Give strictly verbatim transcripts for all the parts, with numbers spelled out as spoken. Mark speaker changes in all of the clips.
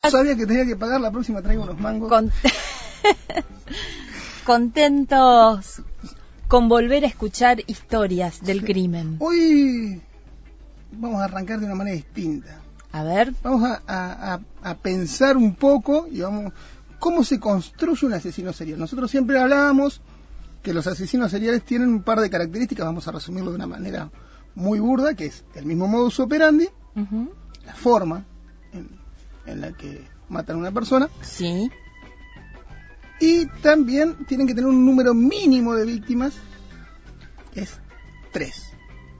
Speaker 1: Sabía que tenía que pagar, la próxima traigo unos mangos.
Speaker 2: Con... Contentos con volver a escuchar historias del
Speaker 1: sí.
Speaker 2: crimen.
Speaker 1: Hoy vamos a arrancar de una manera distinta.
Speaker 2: A ver.
Speaker 1: Vamos a, a, a, a pensar un poco y vamos, cómo se construye un asesino serial. Nosotros siempre hablábamos que los asesinos seriales tienen un par de características, vamos a resumirlo de una manera muy burda, que es el mismo modus operandi, uh-huh. la forma en, en la que matan a una persona.
Speaker 2: Sí.
Speaker 1: Y también tienen que tener un número mínimo de víctimas, que es tres.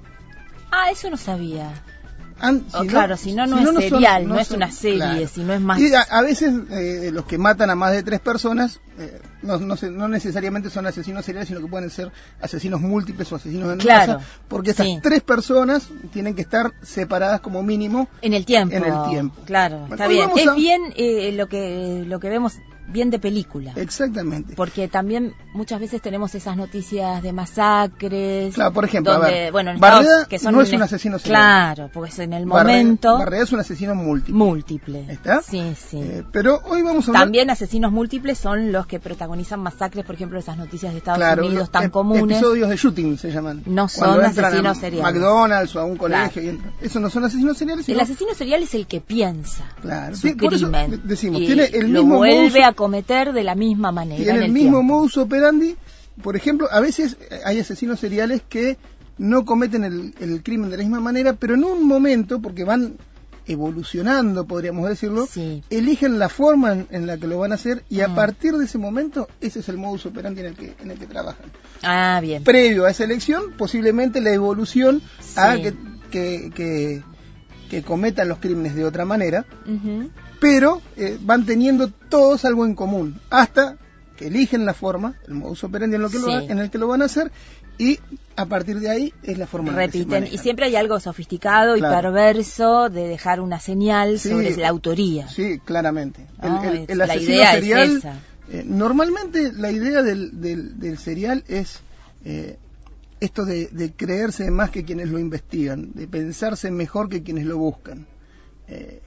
Speaker 2: Ah, eso no sabía.
Speaker 1: An,
Speaker 2: oh,
Speaker 1: si
Speaker 2: claro,
Speaker 1: no,
Speaker 2: si no,
Speaker 1: si
Speaker 2: no,
Speaker 1: no
Speaker 2: es
Speaker 1: no
Speaker 2: serial,
Speaker 1: son,
Speaker 2: no,
Speaker 1: no
Speaker 2: es
Speaker 1: son,
Speaker 2: una serie,
Speaker 1: claro.
Speaker 2: si no es más...
Speaker 1: Y a, a veces eh, los que matan a más de tres personas eh, no, no, se, no necesariamente son asesinos seriales, sino que pueden ser asesinos múltiples o asesinos en
Speaker 2: claro,
Speaker 1: masa, porque estas
Speaker 2: sí.
Speaker 1: tres personas tienen que estar separadas como mínimo
Speaker 2: en el tiempo.
Speaker 1: En el tiempo.
Speaker 2: Claro,
Speaker 1: bueno,
Speaker 2: está bien. Es
Speaker 1: a...
Speaker 2: bien eh, lo que lo que vemos bien de película.
Speaker 1: Exactamente.
Speaker 2: Porque también muchas veces tenemos esas noticias de masacres.
Speaker 1: Claro, por ejemplo,
Speaker 2: donde,
Speaker 1: a ver,
Speaker 2: bueno, en
Speaker 1: Barreda
Speaker 2: Estados, que son
Speaker 1: no es
Speaker 2: un,
Speaker 1: un asesino serial.
Speaker 2: Claro, porque es en el momento...
Speaker 1: Barreda, Barreda es un asesino múltiple.
Speaker 2: Múltiple.
Speaker 1: ¿Está?
Speaker 2: Sí, sí.
Speaker 1: Eh, pero hoy vamos a hablar...
Speaker 2: También asesinos múltiples son los que protagonizan masacres, por ejemplo, esas noticias de Estados
Speaker 1: claro,
Speaker 2: Unidos tan
Speaker 1: ep-
Speaker 2: comunes.
Speaker 1: Episodios de shooting se llaman.
Speaker 2: No son asesinos seriales.
Speaker 1: McDonald's o a un colegio.
Speaker 2: Claro.
Speaker 1: Y entran. Eso no son asesinos seriales.
Speaker 2: El
Speaker 1: sino...
Speaker 2: asesino serial es el que piensa
Speaker 1: claro.
Speaker 2: su
Speaker 1: Sí, por
Speaker 2: crimen.
Speaker 1: eso decimos,
Speaker 2: y
Speaker 1: tiene el
Speaker 2: lo
Speaker 1: mismo
Speaker 2: vuelve
Speaker 1: modus...
Speaker 2: a cometer de la misma manera.
Speaker 1: Tiene
Speaker 2: en
Speaker 1: el,
Speaker 2: el
Speaker 1: mismo
Speaker 2: tiempo.
Speaker 1: modus operandi. Por ejemplo, a veces hay asesinos seriales que no cometen el, el crimen de la misma manera, pero en un momento, porque van evolucionando, podríamos decirlo,
Speaker 2: sí.
Speaker 1: eligen la forma en, en la que lo van a hacer y a
Speaker 2: mm.
Speaker 1: partir de ese momento, ese es el modus operandi en el que, en el que trabajan.
Speaker 2: Ah, bien.
Speaker 1: Previo a esa elección, posiblemente la evolución
Speaker 2: sí.
Speaker 1: haga que, que, que, que cometan los crímenes de otra manera,
Speaker 2: uh-huh.
Speaker 1: pero eh, van teniendo todos algo en común, hasta que eligen la forma, el modus operandi en, lo que
Speaker 2: sí.
Speaker 1: lo, en el que lo van a hacer, y a partir de ahí es la forma en la que se
Speaker 2: repiten,
Speaker 1: manejan.
Speaker 2: y siempre hay algo sofisticado claro. y perverso de dejar una señal sí, sobre la autoría.
Speaker 1: Sí, claramente.
Speaker 2: Oh,
Speaker 1: el, el, el
Speaker 2: la
Speaker 1: asesino
Speaker 2: idea
Speaker 1: serial,
Speaker 2: es esa.
Speaker 1: Eh, normalmente la idea del, del, del serial es eh, esto de, de creerse más que quienes lo investigan, de pensarse mejor que quienes lo buscan. Eh,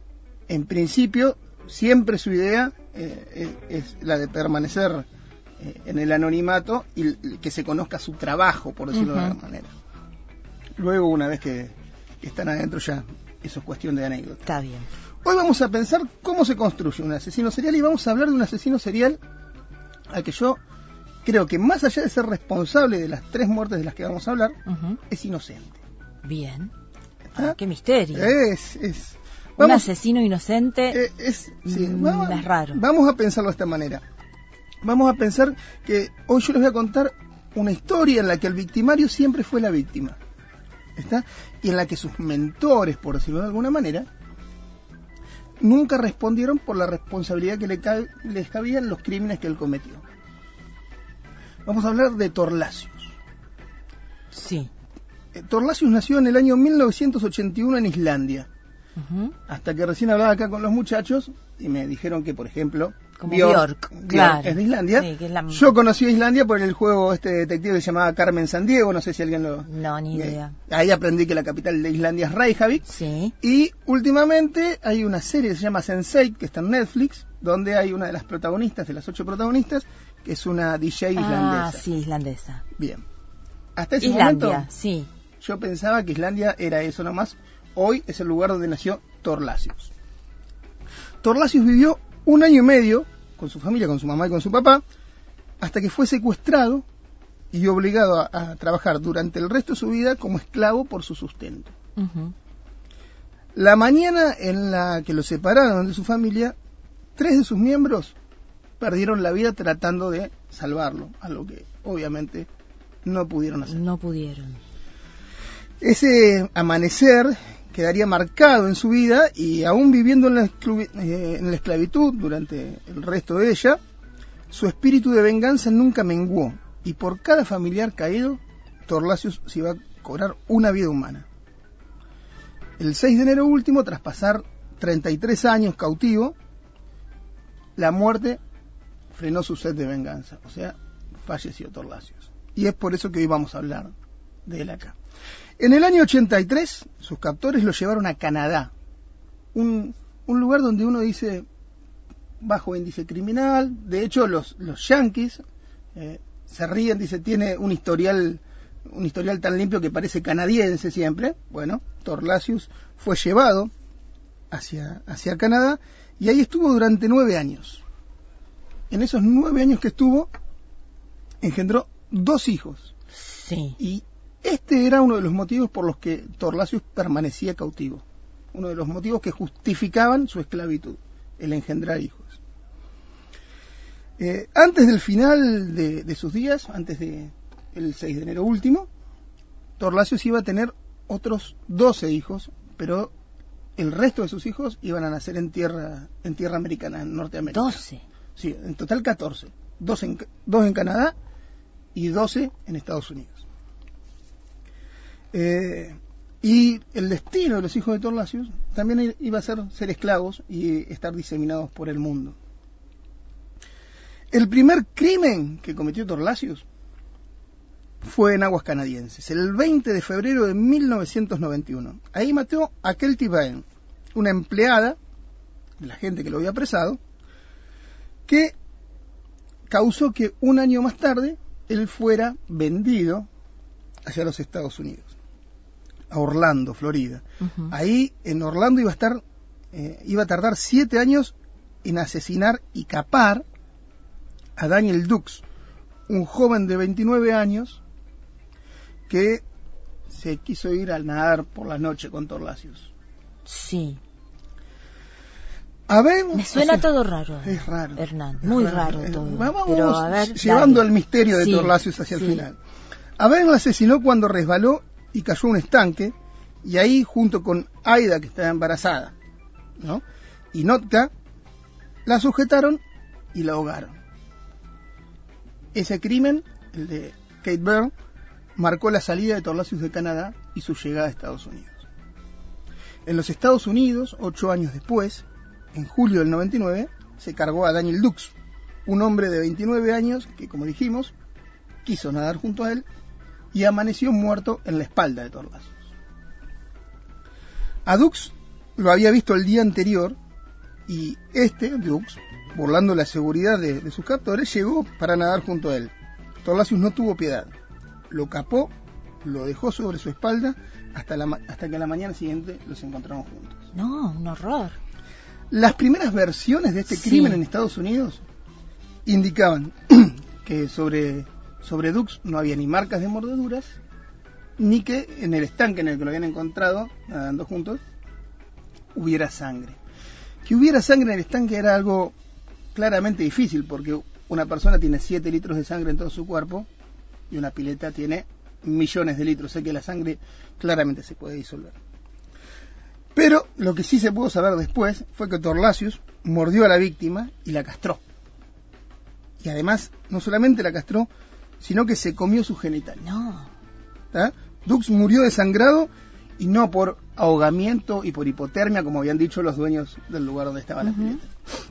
Speaker 1: en principio, siempre su idea eh, es, es la de permanecer eh, en el anonimato y que se conozca su trabajo, por decirlo uh-huh. de alguna manera. Luego, una vez que, que están adentro, ya eso es cuestión de anécdota.
Speaker 2: Está bien.
Speaker 1: Hoy vamos a pensar cómo se construye un asesino serial y vamos a hablar de un asesino serial al que yo creo que, más allá de ser responsable de las tres muertes de las que vamos a hablar, uh-huh. es inocente.
Speaker 2: Bien. Ah, qué misterio.
Speaker 1: Es, es.
Speaker 2: Vamos, un asesino inocente
Speaker 1: eh, es, sí,
Speaker 2: mm,
Speaker 1: vamos,
Speaker 2: es raro.
Speaker 1: Vamos a pensarlo de esta manera. Vamos a pensar que hoy yo les voy a contar una historia en la que el victimario siempre fue la víctima. ¿Está? Y en la que sus mentores, por decirlo de alguna manera, nunca respondieron por la responsabilidad que le cabe, les cabía en los crímenes que él cometió. Vamos a hablar de Torlasius.
Speaker 2: Sí.
Speaker 1: Eh, Torlasius nació en el año mil novecientos ochenta y uno en Islandia. Uh-huh. Hasta que recién hablaba acá con los muchachos y me dijeron que, por ejemplo,
Speaker 2: como Björk,
Speaker 1: Björk
Speaker 2: claro.
Speaker 1: es de Islandia.
Speaker 2: Sí, que es la...
Speaker 1: Yo conocí a Islandia por el juego este detective que se llamaba Carmen Sandiego, no sé si alguien lo...
Speaker 2: No, ni idea.
Speaker 1: Eh, ahí aprendí que la capital de Islandia es Reykjavik.
Speaker 2: Sí.
Speaker 1: Y últimamente hay una serie que se llama sense eight, que está en Netflix, donde hay una de las protagonistas, de las ocho protagonistas, que es una D J islandesa.
Speaker 2: Ah, sí, islandesa.
Speaker 1: Bien. Hasta ese
Speaker 2: Islandia,
Speaker 1: momento,
Speaker 2: sí.
Speaker 1: Yo pensaba que Islandia era eso nomás. Hoy es el lugar donde nació Torlasius. Torlasius vivió un año y medio con su familia, con su mamá y con su papá, hasta que fue secuestrado y obligado a, a trabajar durante el resto de su vida como esclavo por su sustento. Uh-huh. La mañana en la que lo separaron de su familia, tres de sus miembros perdieron la vida tratando de salvarlo, algo que obviamente no pudieron hacer.
Speaker 2: No pudieron.
Speaker 1: Ese amanecer quedaría marcado en su vida y aún viviendo en la, esclavi- eh, en la esclavitud durante el resto de ella, su espíritu de venganza nunca menguó y por cada familiar caído, Torlasius se iba a cobrar una vida humana. El seis de enero último, tras pasar treinta y tres años cautivo, la muerte frenó su sed de venganza, o sea, falleció Torlasius. Y es por eso que hoy vamos a hablar de él acá. En el año ochenta y tres, sus captores lo llevaron a Canadá, un, un lugar donde uno dice bajo índice criminal. De hecho, los, los yanquis eh, se ríen, dice, tiene un historial un historial tan limpio que parece canadiense siempre. Bueno, Thorlacius fue llevado hacia, hacia Canadá y ahí estuvo durante nueve años. En esos nueve años que estuvo, engendró dos hijos.
Speaker 2: Sí.
Speaker 1: Y este era uno de los motivos por los que Thorlacius permanecía cautivo. Uno de los motivos que justificaban su esclavitud, el engendrar hijos. Eh, antes del final de, de sus días, antes del seis de enero último, Thorlacius iba a tener otros doce hijos, pero el resto de sus hijos iban a nacer en tierra, en tierra americana, en Norteamérica.
Speaker 2: doce.
Speaker 1: Sí, en total catorce. Dos en, dos en Canadá y doce en Estados Unidos. Eh, y el destino de los hijos de Thorlacius también iba a ser ser esclavos y estar diseminados por el mundo. El primer crimen que cometió Thorlacius fue en aguas canadienses, el veinte de febrero de mil novecientos noventa y uno. Ahí mató a Kelty Bain, una empleada de la gente que lo había apresado, que causó que un año más tarde él fuera vendido hacia los Estados Unidos, a Orlando, Florida. Uh-huh. Ahí en Orlando iba a estar, eh, iba a tardar siete años en asesinar y capar a Daniel Dukes, un joven de veintinueve años que se quiso ir a nadar por la noche con Thorlacius.
Speaker 2: Sí.
Speaker 1: A ver,
Speaker 2: me suena
Speaker 1: o sea,
Speaker 2: todo raro.
Speaker 1: Es raro.
Speaker 2: Hernán, muy raro, raro todo.
Speaker 1: Vamos,
Speaker 2: pero, a ver,
Speaker 1: llevando
Speaker 2: dale.
Speaker 1: el misterio de sí, Thorlacius hacia sí. el final. Aben la asesinó cuando resbaló y cayó a un estanque, y ahí junto con Aida, que estaba embarazada, ¿no?, y Notka, la sujetaron y la ahogaron. Ese crimen, el de Kate Byrne, marcó la salida de Thorlacius de Canadá y su llegada a Estados Unidos. En los Estados Unidos, ocho años después, en julio del noventa y nueve, se cargó a Daniel Dukes, un hombre de veintinueve años que, como dijimos, quiso nadar junto a él y amaneció muerto en la espalda de Thorlacius. A Dukes lo había visto el día anterior y este, Dukes, burlando la seguridad de, de sus captores, llegó para nadar junto a él. Thorlacius no tuvo piedad. Lo capó, lo dejó sobre su espalda hasta, la, hasta que a la mañana siguiente los encontraron juntos.
Speaker 2: No, un horror.
Speaker 1: Las primeras versiones de este sí. crimen en Estados Unidos indicaban que sobre, sobre Dukes no había ni marcas de mordeduras, ni que en el estanque en el que lo habían encontrado, nadando juntos, hubiera sangre. Que hubiera sangre en el estanque era algo claramente difícil, porque una persona tiene siete litros de sangre en todo su cuerpo y una pileta tiene millones de litros, o sea que la sangre claramente se puede disolver. Pero lo que sí se pudo saber después fue que Thorlacius mordió a la víctima y la castró. Y además, no solamente la castró, sino que se comió su genital.
Speaker 2: No.
Speaker 1: ¿Ah? Dukes murió desangrado y no por ahogamiento y por hipotermia, como habían dicho los dueños del lugar donde estaba la pileta.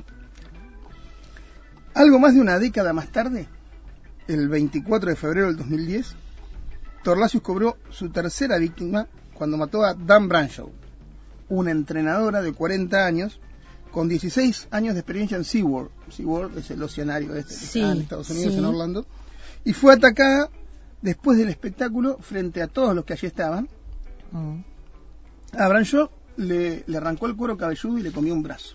Speaker 1: Algo más de una década más tarde, el veinticuatro de febrero del dos mil diez, Thorlacius cobró su tercera víctima cuando mató a Dan Branshaw, una entrenadora de cuarenta años con dieciséis años de experiencia en SeaWorld. SeaWorld es el oceanario este que sí, está en Estados Unidos, sí. en Orlando, y fue atacada después del espectáculo frente a todos los que allí estaban. Mm. A Branshaw le, le arrancó el cuero cabelludo y le comió un brazo.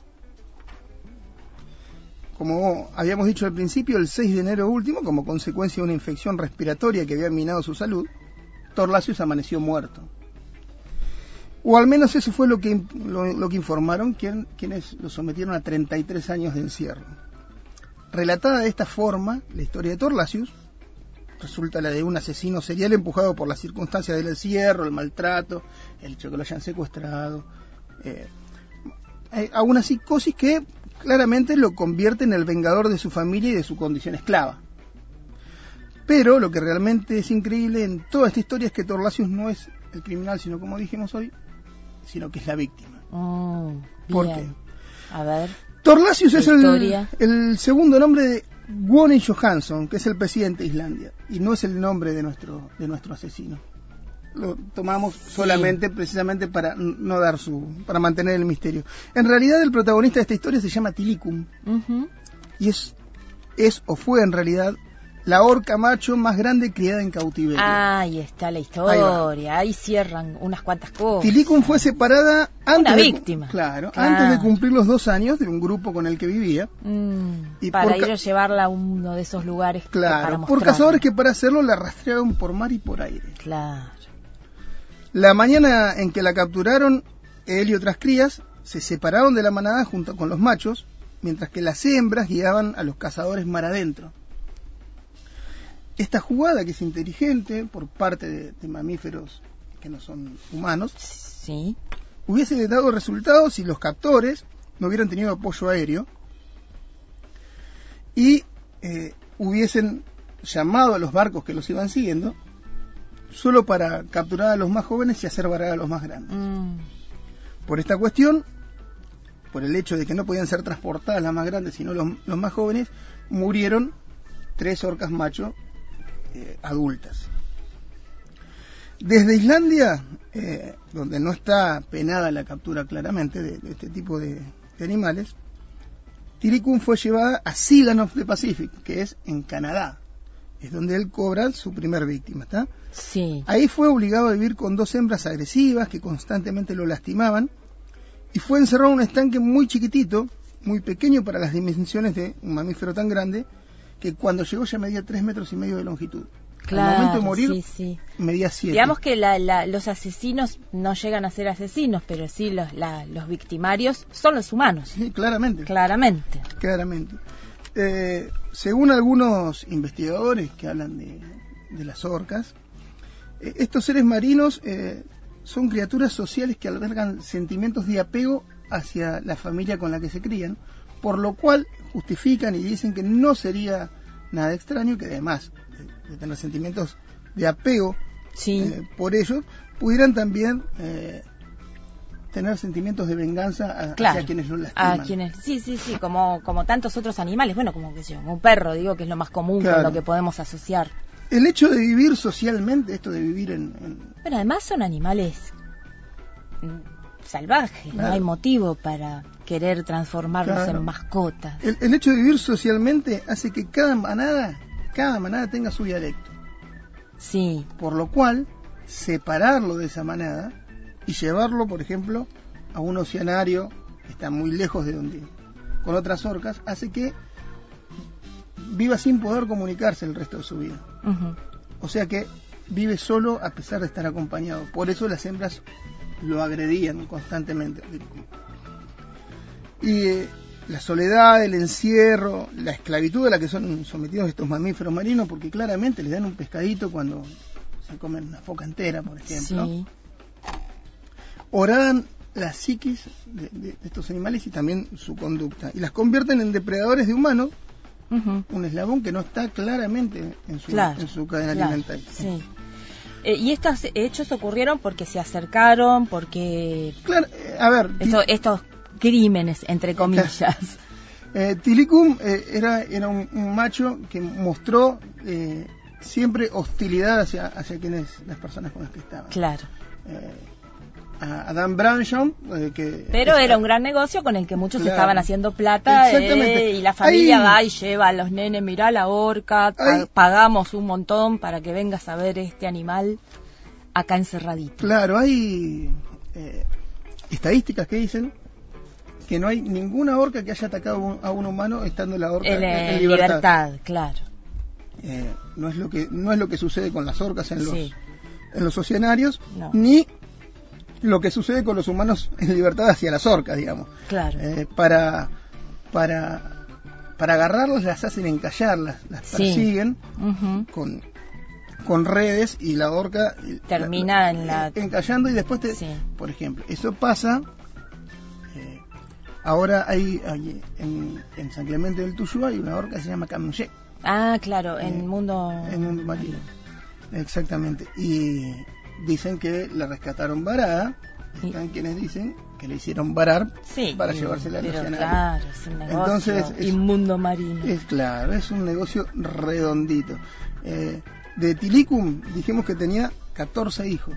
Speaker 1: Como habíamos dicho al principio, el seis de enero último, como consecuencia de una infección respiratoria que había minado su salud, Thorlacius amaneció muerto. O al menos eso fue lo que, lo, lo que informaron quien, quienes lo sometieron a treinta y tres años de encierro. Relatada de esta forma, la historia de Thorlacius resulta la de un asesino serial empujado por las circunstancias del encierro, el maltrato, el hecho de que lo hayan secuestrado, eh, a una psicosis que claramente lo convierte en el vengador de su familia y de su condición esclava. Pero lo que realmente es increíble en toda esta historia es que Thorlacius no es el criminal, sino, como dijimos hoy, sino que es la víctima.
Speaker 2: Oh,
Speaker 1: ¿Por
Speaker 2: bien.
Speaker 1: qué?
Speaker 2: A ver.
Speaker 1: Thorlacius es el, el segundo nombre de Guðni Jóhannsson, que es el presidente de Islandia, y no es el nombre de nuestro, de nuestro asesino. lo tomamos solamente sí. precisamente para no dar su, para mantener el misterio. En realidad el protagonista de esta historia se llama Tilikum uh-huh. y es, es o fue en realidad la orca macho más grande criada en cautiverio.
Speaker 2: Ah, ahí está la historia, ahí, ahí cierran unas cuantas cosas.
Speaker 1: Tilikum fue separada antes
Speaker 2: Una
Speaker 1: de,
Speaker 2: víctima.
Speaker 1: Claro,
Speaker 2: claro,
Speaker 1: antes de cumplir los dos años de un grupo con el que vivía.
Speaker 2: Mm, y para ir a llevarla a uno de esos lugares.
Speaker 1: Claro,
Speaker 2: para
Speaker 1: por cazadores que para hacerlo la rastrearon por mar y por aire.
Speaker 2: Claro.
Speaker 1: La mañana en que la capturaron, él y otras crías se separaron de la manada junto con los machos, mientras que las hembras guiaban a los cazadores mar adentro. Esta jugada, que es inteligente por parte de, de mamíferos que no son humanos,
Speaker 2: sí.
Speaker 1: hubiese dado resultados si los captores no hubieran tenido apoyo aéreo y eh, hubiesen llamado a los barcos que los iban siguiendo solo para capturar a los más jóvenes y hacer varar a los más grandes. Mm. Por esta cuestión, por el hecho de que no podían ser transportadas las más grandes sino los, los más jóvenes, murieron tres orcas macho Eh, adultas. Desde Islandia, eh, donde no está penada la captura claramente de, de este tipo de, de animales, Tilikum fue llevada a Sigan of the Pacific, que es en Canadá. Es donde él cobra su primer víctima, ¿está?
Speaker 2: Sí.
Speaker 1: Ahí fue obligado a vivir con dos hembras agresivas que constantemente lo lastimaban y fue encerrado en un estanque muy chiquitito, muy pequeño para las dimensiones de un mamífero tan grande, que cuando llegó ya medía tres metros y medio de longitud.
Speaker 2: Claro,
Speaker 1: al momento de morir
Speaker 2: sí, sí.
Speaker 1: medía siete.
Speaker 2: Digamos que la, la, los asesinos no llegan a ser asesinos, pero sí los, la, los victimarios son los humanos.
Speaker 1: Sí, claramente.
Speaker 2: Claramente.
Speaker 1: Claramente. Eh, según algunos investigadores que hablan de, de las orcas, eh, estos seres marinos eh, son criaturas sociales que albergan sentimientos de apego hacia la familia con la que se crían, por lo cual justifican y dicen que no sería nada extraño que además de, de tener sentimientos de apego
Speaker 2: sí.
Speaker 1: eh, por ellos, pudieran también eh, tener sentimientos de venganza a,
Speaker 2: claro,
Speaker 1: hacia quienes los lastiman.
Speaker 2: A quienes, sí, sí, sí, como, como tantos otros animales, bueno, como que yo, un perro, digo, que es lo más común
Speaker 1: claro.
Speaker 2: con lo que podemos asociar.
Speaker 1: El hecho de vivir socialmente, esto de vivir en... en...
Speaker 2: Pero además son animales salvajes, claro. No hay motivo para querer transformarlos claro. en mascotas.
Speaker 1: El, el hecho de vivir socialmente hace que cada manada, cada manada tenga su dialecto.
Speaker 2: Sí.
Speaker 1: Por lo cual, separarlo de esa manada y llevarlo, por ejemplo, a un oceanario que está muy lejos de donde, con otras orcas, hace que viva sin poder comunicarse el resto de su vida. Uh-huh. O sea que vive solo a pesar de estar acompañado. Por eso las hembras lo agredían constantemente. Y eh, la soledad, el encierro, la esclavitud a la que son sometidos estos mamíferos marinos, porque claramente les dan un pescadito cuando se comen una foca entera, por ejemplo. Sí. Oradan la psiquis de, de, de estos animales y también su conducta, y las convierten en depredadores de humanos, uh-huh. un eslabón que no está claramente en su, claro, en su cadena claro, alimentaria.
Speaker 2: Sí. Eh, y estos hechos ocurrieron porque se acercaron, porque...
Speaker 1: Claro, eh, a ver...
Speaker 2: Esto, estos crímenes, entre comillas.
Speaker 1: Eh, Tilikum eh, era, era un, un macho que mostró eh, siempre hostilidad hacia, hacia quienes, las personas con las que estaban.
Speaker 2: Claro.
Speaker 1: Eh, a Dan Bransham, eh, que
Speaker 2: pero
Speaker 1: está,
Speaker 2: era un gran negocio con el que muchos
Speaker 1: claro,
Speaker 2: estaban haciendo plata, eh, y la familia
Speaker 1: hay,
Speaker 2: va y lleva a los nenes, mirá la orca, hay, pagamos un montón para que vengas a ver este animal acá encerradito.
Speaker 1: Claro, hay eh, estadísticas que dicen que no hay ninguna orca que haya atacado a un humano estando la orca
Speaker 2: el,
Speaker 1: en, en
Speaker 2: libertad.
Speaker 1: libertad.
Speaker 2: Claro.
Speaker 1: Eh, no es lo que no es lo que sucede con las orcas en los
Speaker 2: sí.
Speaker 1: en los oceanarios,
Speaker 2: no.
Speaker 1: ni lo que sucede con los humanos en libertad hacia las orcas, digamos.
Speaker 2: Claro.
Speaker 1: Eh, para para para agarrarlas las hacen encallar, las, las
Speaker 2: sí.
Speaker 1: persiguen
Speaker 2: uh-huh.
Speaker 1: con con redes y la orca
Speaker 2: termina
Speaker 1: la,
Speaker 2: en la
Speaker 1: encallando y después te,
Speaker 2: sí.
Speaker 1: por ejemplo, eso pasa. Eh, ahora hay, hay en, en San Clemente del Tuyú hay una orca que se llama Camuyé.
Speaker 2: Ah, claro, en
Speaker 1: eh,
Speaker 2: el mundo
Speaker 1: en mundo marino. Exactamente. Y dicen que la rescataron varada. Sí. Están quienes dicen que le hicieron varar
Speaker 2: sí,
Speaker 1: para llevársela al
Speaker 2: oceanario. Claro, es un negocio
Speaker 1: Entonces, es,
Speaker 2: inmundo marino.
Speaker 1: Es claro, es un negocio redondito. Eh, de Tilikum dijimos que tenía catorce hijos.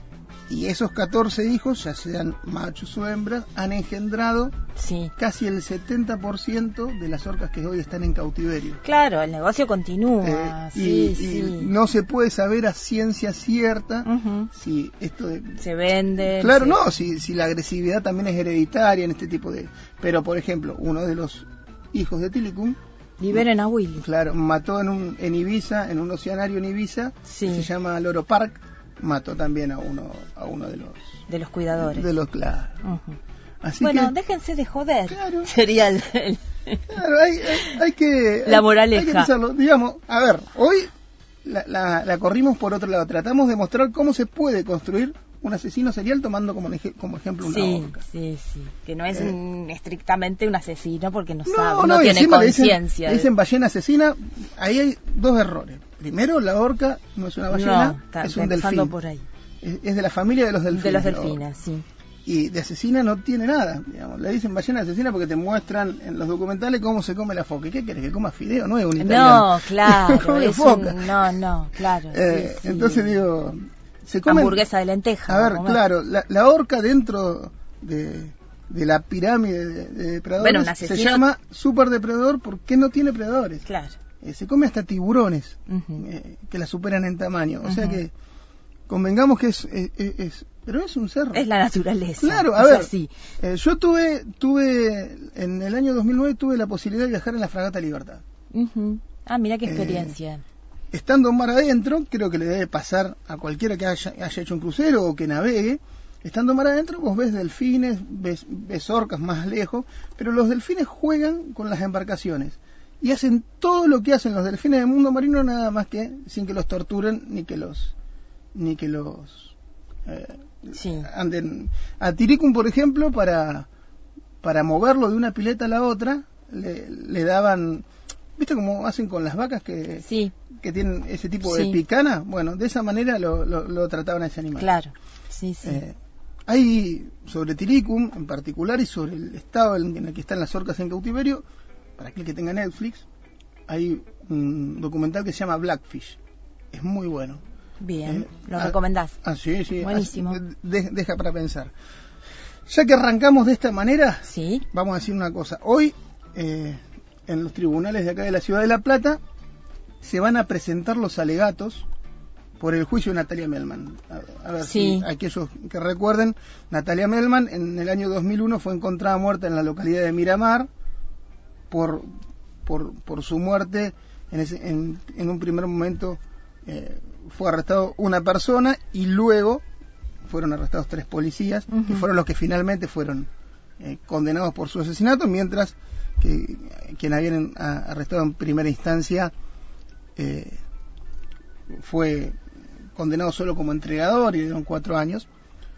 Speaker 1: Y esos catorce hijos, ya sean machos o hembras, han engendrado
Speaker 2: sí.
Speaker 1: casi el setenta por ciento de las orcas que hoy están en cautiverio.
Speaker 2: Claro, el negocio continúa.
Speaker 1: Eh,
Speaker 2: sí,
Speaker 1: y,
Speaker 2: sí.
Speaker 1: y no se puede saber a ciencia cierta uh-huh. si esto de,
Speaker 2: se vende.
Speaker 1: Claro,
Speaker 2: sí.
Speaker 1: no, si, si la agresividad también es hereditaria en este tipo de... Pero, por ejemplo, uno de los hijos de Tilikum...
Speaker 2: Liberen a Willy.
Speaker 1: Claro, mató en, un, en Ibiza, en un oceanario en Ibiza,
Speaker 2: sí.
Speaker 1: que se llama Loro Park. Mató también a uno a uno de los
Speaker 2: de los cuidadores
Speaker 1: de los claro
Speaker 2: uh-huh.
Speaker 1: Así
Speaker 2: bueno
Speaker 1: que,
Speaker 2: déjense de joder
Speaker 1: claro,
Speaker 2: sería el, el...
Speaker 1: Claro, hay, hay, hay que
Speaker 2: la
Speaker 1: hay,
Speaker 2: moraleja
Speaker 1: hay que pensarlo. Digamos, a ver, hoy la, la, la corrimos por otro lado, tratamos de mostrar cómo se puede construir un asesino serial tomando como, eje, como ejemplo una
Speaker 2: sí,
Speaker 1: orca.
Speaker 2: Sí, sí, que no es
Speaker 1: eh,
Speaker 2: un, estrictamente un asesino porque no,
Speaker 1: no
Speaker 2: sabe, no,
Speaker 1: no
Speaker 2: tiene conciencia.
Speaker 1: Le dicen, dicen ballena asesina, ahí hay dos errores. Primero, la orca no es una ballena,
Speaker 2: no,
Speaker 1: es un delfín.
Speaker 2: Por ahí.
Speaker 1: Es, es de la familia de los delfines.
Speaker 2: De los delfines, sí.
Speaker 1: Y de asesina no tiene nada, digamos. Le dicen ballena asesina porque te muestran en los documentales cómo se come la foca. ¿Qué querés? ¿Que coma fideo? No es un italiano.
Speaker 2: No, claro.
Speaker 1: es
Speaker 2: foca. Un, no, no, claro.
Speaker 1: Eh,
Speaker 2: sí, sí.
Speaker 1: Entonces digo... Se comen,
Speaker 2: hamburguesa de lenteja.
Speaker 1: A ver, claro, la, la orca dentro de, de la pirámide de, de depredadores
Speaker 2: bueno,
Speaker 1: se llama superdepredador porque no tiene predadores.
Speaker 2: Claro.
Speaker 1: Eh, se come hasta tiburones
Speaker 2: uh-huh.
Speaker 1: eh, que la superan en tamaño. O
Speaker 2: uh-huh.
Speaker 1: sea que convengamos que es, es, es, es... Pero es un cerro.
Speaker 2: Es la naturaleza.
Speaker 1: Claro, a
Speaker 2: es
Speaker 1: ver,
Speaker 2: así.
Speaker 1: Eh, yo tuve, tuve, en el año dos mil nueve tuve la posibilidad de viajar en la Fragata Libertad.
Speaker 2: Uh-huh. Ah, mira qué experiencia.
Speaker 1: Eh, Estando en mar adentro, creo que le debe pasar a cualquiera que haya, haya hecho un crucero o que navegue. Estando en mar adentro, vos ves delfines, ves, ves orcas más lejos, pero los delfines juegan con las embarcaciones y hacen todo lo que hacen los delfines del mundo marino, nada más que sin que los torturen ni que los ni que los eh,
Speaker 2: sí.
Speaker 1: anden. A Tilikum, por ejemplo, para para moverlo de una pileta a la otra, le, le daban... ¿Viste cómo hacen con las vacas que,
Speaker 2: sí.
Speaker 1: que tienen ese tipo
Speaker 2: sí.
Speaker 1: de picana? Bueno, de esa manera lo, lo, lo trataban a ese animal.
Speaker 2: Claro, sí, sí.
Speaker 1: Eh, hay sobre Tilikum en particular y sobre el estado en el que están las orcas en cautiverio, para aquel que tenga Netflix, hay un documental que se llama Blackfish. Es muy bueno.
Speaker 2: Bien,
Speaker 1: eh,
Speaker 2: ¿lo
Speaker 1: ah,
Speaker 2: recomendás?
Speaker 1: Ah, sí, sí.
Speaker 2: Buenísimo.
Speaker 1: Ah, de, deja para pensar. Ya que arrancamos de esta manera,
Speaker 2: sí.
Speaker 1: vamos a decir una cosa. Hoy... Eh, en los tribunales de acá de la Ciudad de La Plata se van a presentar los alegatos por el juicio de Natalia Melman. A, a ver
Speaker 2: sí.
Speaker 1: si aquellos que recuerden, Natalia Melman en el año dos mil uno fue encontrada muerta en la localidad de Miramar por por, por su muerte. En, ese, en, en un primer momento eh, fue arrestado una persona y luego fueron arrestados tres policías, uh-huh. que fueron los que finalmente fueron eh, condenados por su asesinato, mientras que quien habían arrestado en primera instancia eh, fue condenado solo como entregador y dieron cuatro años.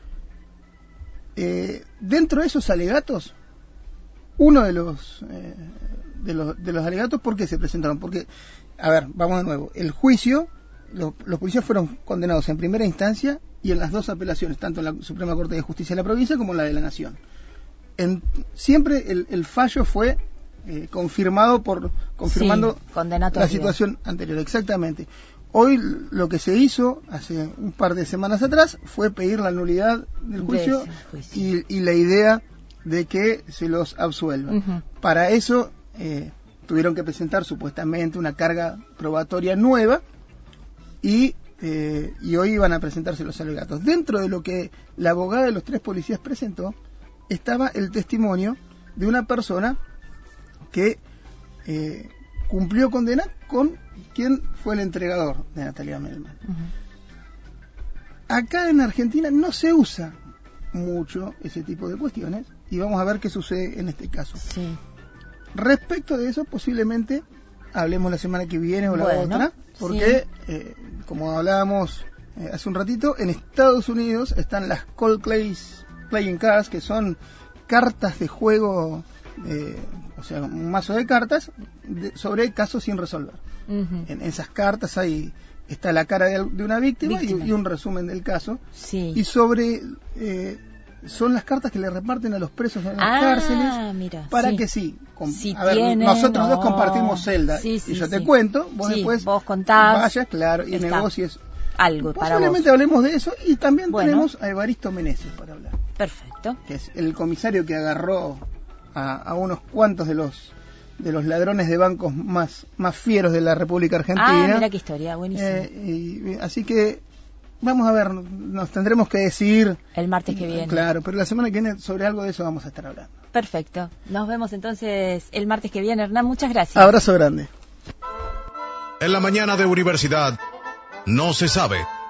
Speaker 1: Eh, dentro de esos alegatos, uno de los, eh, de los de los alegatos, ¿por qué se presentaron? Porque, a ver, vamos de nuevo, el juicio, lo, los policías fueron condenados en primera instancia y en las dos apelaciones, tanto en la Suprema Corte de Justicia de la provincia como en la de la Nación. En, siempre el, el fallo fue Eh, confirmado por confirmando
Speaker 2: sí,
Speaker 1: la situación anterior, exactamente. Hoy lo que se hizo hace un par de semanas atrás fue pedir la nulidad del juicio, de juicio. Y, y la idea de que se los absuelvan. Uh-huh. Para eso eh, tuvieron que presentar supuestamente una carga probatoria nueva y, eh, y hoy iban a presentarse los alegatos. Dentro de lo que la abogada de los tres policías presentó estaba el testimonio de una persona que eh, cumplió condena con quien fue el entregador de Natalia Melman. Uh-huh. Acá en Argentina no se usa mucho ese tipo de cuestiones y vamos a ver qué sucede en este caso.
Speaker 2: Sí.
Speaker 1: Respecto de eso, posiblemente hablemos la semana que viene o la
Speaker 2: bueno,
Speaker 1: otra, porque
Speaker 2: sí.
Speaker 1: eh, como hablábamos eh, hace un ratito, en Estados Unidos están las Cold Case Playing Cards, que son cartas de juego, eh, o sea, un mazo de cartas de, sobre casos sin resolver. Uh-huh. En esas cartas hay está la cara de, de una víctima, víctima. Y, y un resumen del caso.
Speaker 2: Sí.
Speaker 1: Y sobre eh, son las cartas que le reparten a los presos en las
Speaker 2: ah,
Speaker 1: cárceles
Speaker 2: mira,
Speaker 1: para
Speaker 2: sí.
Speaker 1: que sí. Com-
Speaker 2: si
Speaker 1: a ver,
Speaker 2: tienen,
Speaker 1: nosotros
Speaker 2: no.
Speaker 1: dos compartimos celda
Speaker 2: sí, sí,
Speaker 1: y yo
Speaker 2: sí.
Speaker 1: te cuento, vos
Speaker 2: sí,
Speaker 1: después
Speaker 2: vos contás,
Speaker 1: vayas, claro, y
Speaker 2: está.
Speaker 1: negocies.
Speaker 2: algo para vos.
Speaker 1: Posiblemente hablemos de eso y también
Speaker 2: bueno.
Speaker 1: tenemos a Evaristo Meneses para hablar.
Speaker 2: Perfecto.
Speaker 1: Que es el comisario que agarró a, a unos cuantos de los de los ladrones de bancos más, más fieros de la República Argentina.
Speaker 2: Ah, mira qué historia, buenísimo.
Speaker 1: Eh, y, así que vamos a ver, nos tendremos que decir
Speaker 2: el martes que viene.
Speaker 1: Claro, pero la semana que viene sobre algo de eso vamos a estar hablando.
Speaker 2: Perfecto. Nos vemos entonces el martes que viene. Hernán, muchas gracias.
Speaker 1: Abrazo grande.
Speaker 3: En la mañana de Universidad no se sabe.